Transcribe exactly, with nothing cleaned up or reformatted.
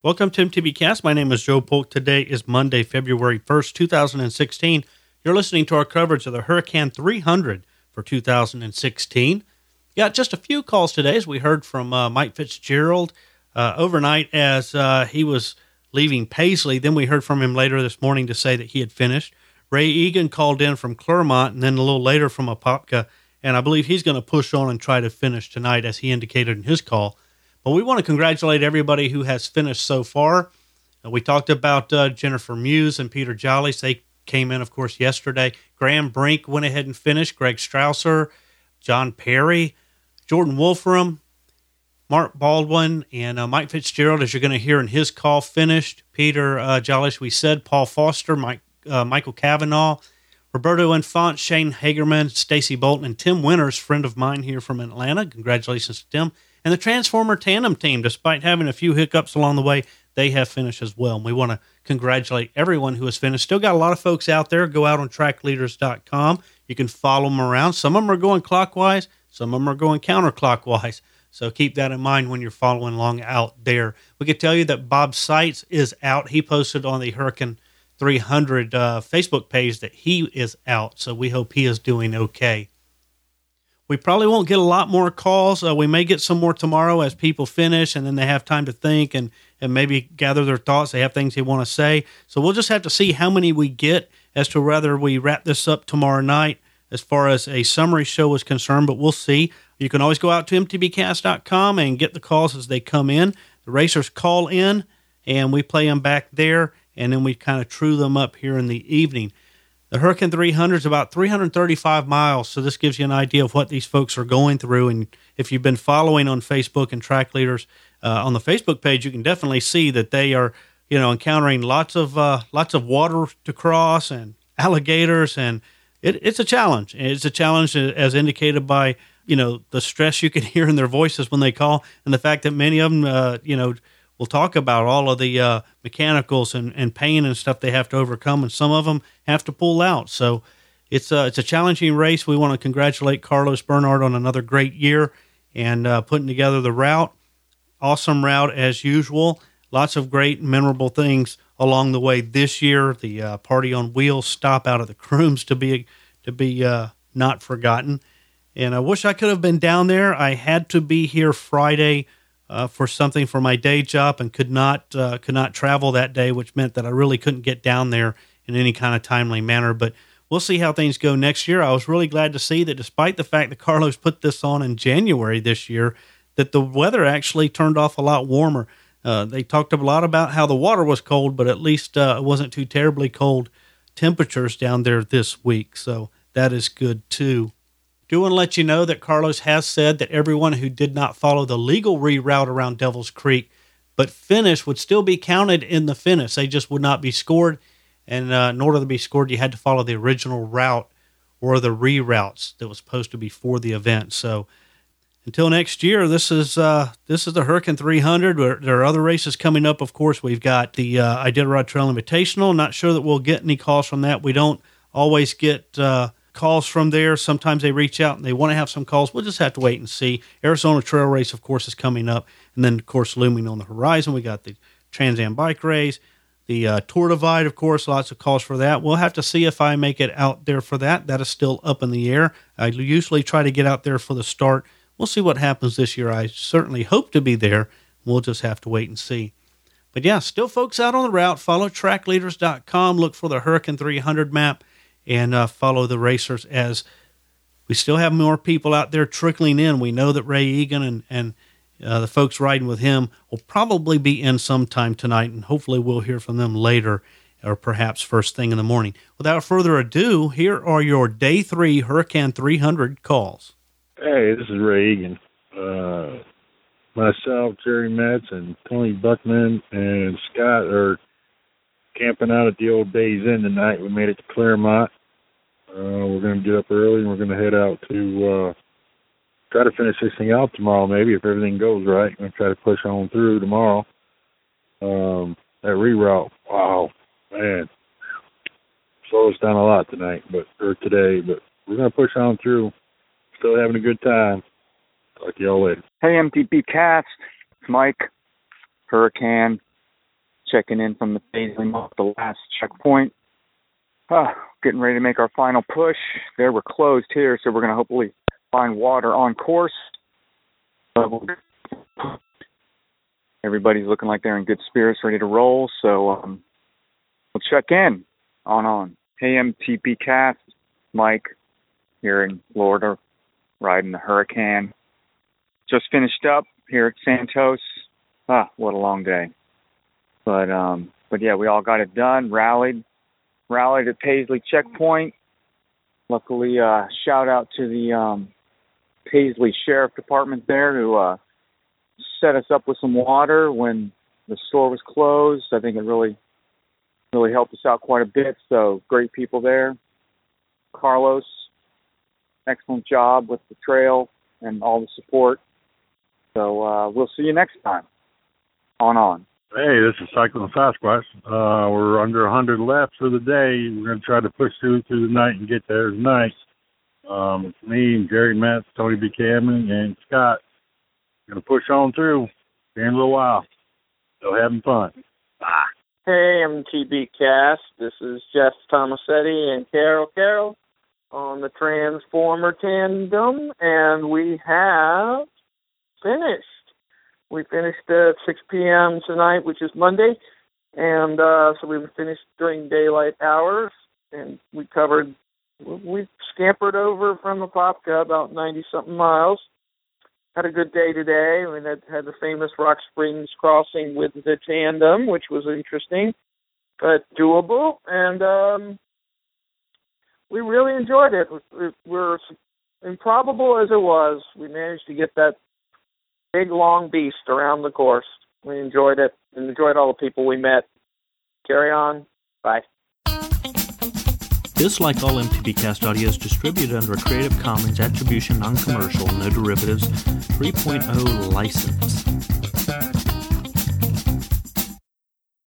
Welcome to M T B Cast. My name is Joe Polk. Today is Monday, February first, two thousand sixteen. You're listening to our coverage of the Hurricane three hundred for two thousand sixteen. Got just a few calls today, as we heard from uh, Mike Fitzgerald uh, overnight as uh, he was leaving Paisley. Then we heard from him later this morning to say that he had finished. Ray Egan called in from Clermont, and then a little later from Apopka, and I believe he's going to push on and try to finish tonight, as he indicated in his call. But we want to congratulate everybody who has finished so far. Uh, we talked about uh, Jennifer Muse and Peter Jollies. They came in, of course, yesterday. Graham Brink went ahead and finished. Greg Strausser, John Perry, Jordan Wolfram, Mark Baldwin, and uh, Mike Fitzgerald, as you're going to hear in his call, finished. Peter uh, Jollies, we said. Paul Foster, Mike, uh, Michael Cavanaugh, Roberto Infant, Shane Hagerman, Stacy Bolton, and Tim Winters, friend of mine here from Atlanta. Congratulations to Tim. And the Transformer Tandem team, despite having a few hiccups along the way, they have finished as well. And we want to congratulate everyone who has finished. Still got a lot of folks out there. Go out on track leaders dot com. You can follow them around. Some of them are going clockwise. Some of them are going counterclockwise. So keep that in mind when you're following along out there. We can tell you that Bob Seitz is out. He posted on the Hurricane three hundred uh, Facebook page that he is out. So we hope he is doing okay. We probably won't get a lot more calls. Uh, we may get some more tomorrow as people finish and then they have time to think and, and maybe gather their thoughts. They have things they want to say. So we'll just have to see how many we get as to whether we wrap this up tomorrow night as far as a summary show is concerned, but we'll see. You can always go out to M T B cast dot com and get the calls as they come in. The racers call in and we play them back there, and then we kind of true them up here in the evening. The Hurricane three hundred is about three hundred thirty-five miles, so this gives you an idea of what these folks are going through. And if you've been following on Facebook and Track Leaders uh, on the Facebook page, you can definitely see that they are, you know, encountering lots of uh, lots of water to cross and alligators, and it, it's a challenge. It's a challenge as indicated by, you know, the stress you can hear in their voices when they call, and the fact that many of them, uh, you know, will talk about all of the uh, mechanicals and, and pain and stuff they have to overcome, and some of them have to pull out. So it's a, it's a challenging race. We want to congratulate Carlos Bernard on another great year and uh, putting together the route. Awesome route as usual. Lots of great memorable things along the way this year. The uh, Party on Wheels stop out of the Crooms to be to be uh, not forgotten. And I wish I could have been down there. I had to be here Friday Uh, for something for my day job and could not uh, could not travel that day, which meant that I really couldn't get down there in any kind of timely manner. But we'll see how things go next year. I was really glad to see that despite the fact that Carlos put this on in January this year, that the weather actually turned off a lot warmer. Uh, they talked a lot about how the water was cold, but at least uh, it wasn't too terribly cold temperatures down there this week. So that is good too. Do want to let you know that Carlos has said that everyone who did not follow the legal reroute around Devil's Creek but finish would still be counted in the finish. They just would not be scored, and uh, in order to be scored, you had to follow the original route or the reroutes that was supposed to be for the event. So until next year, this is uh, this is the Hurricane three hundred. There are other races coming up, of course. We've got the uh, Iditarod Trail Invitational. Not sure that we'll get any calls from that. We don't always get Uh, calls from there. Sometimes they reach out and they want to have some calls. We'll just have to wait and see. Arizona Trail Race, of course, is coming up. And then, of course, looming on the horizon, we got the Trans Am Bike Race, the uh, Tour Divide, of course, lots of calls for that. We'll have to see if I make it out there for that. That is still up in the air. I usually try to get out there for the start. We'll see what happens this year. I certainly hope to be there. We'll just have to wait and see. But yeah, still folks out on the route. Follow track leaders dot com. Look for the Hurricane three hundred map. And uh, follow the racers as we still have more people out there trickling in. We know that Ray Egan and, and uh, the folks riding with him will probably be in sometime tonight, and hopefully we'll hear from them later or perhaps first thing in the morning. Without further ado, here are your Day three Hurricane three hundred calls. Hey, this is Ray Egan. Uh, myself, Jerry Metz, and Tony Buckman and Scott are camping out at the old Days Inn tonight. We made it to Clermont. Uh, we're going to get up early and we're going to head out to uh, try to finish this thing out tomorrow, maybe, if everything goes right. We're going to try to push on through tomorrow. Um, that reroute, wow, man, slowed us down a lot tonight, but or today, but we're going to push on through. Still having a good time. Talk to y'all later. Hey, M T B Cast. It's Mike, Hurricane. checking in from the Paisley Moth, the last checkpoint. Uh, getting ready to make our final push. They were closed here, so we're going to hopefully find water on course. Everybody's looking like they're in good spirits, ready to roll. So um, we'll check in on on. Hey, M T B Cast, Mike here in Florida, riding the Hurricane. Just finished up here at Santos. Ah, what a long day. But um, but yeah, we all got it done. Rallied, rallied at Paisley checkpoint. Luckily, uh, shout out to the um, Paisley Sheriff Department there who uh, set us up with some water when the store was closed. I think it really, really helped us out quite a bit. So great people there. Carlos, excellent job with the trail and all the support. So uh, we'll see you next time. On on. Hey, this is Cyclone Sasquatch. Uh, we're under one hundred left for the day. We're going to try to push through through the night and get there tonight. Um, it's me and Jerry Metz, Tony Buchanan, and Scott. We're going to push on through here in a little while. So having fun. Bye. Hey, M T B Cast. This is Jeff Tomasetti and Carol Carroll on the Transformer Tandem, and we have finished. We finished at six p.m. tonight, which is Monday, and uh, so we finished during daylight hours, and we covered, we scampered over from Apopka about ninety-something miles. Had a good day today. We had, had the famous Rock Springs crossing with the tandem, which was interesting, but doable, and um, we really enjoyed it. We, we're improbable as it was. We managed to get that big, long beast around the course. We enjoyed it and enjoyed all the people we met. Carry on. Bye. This, like all M T B Cast audio, is distributed under a Creative Commons Attribution Non-Commercial, No Derivatives three point oh license.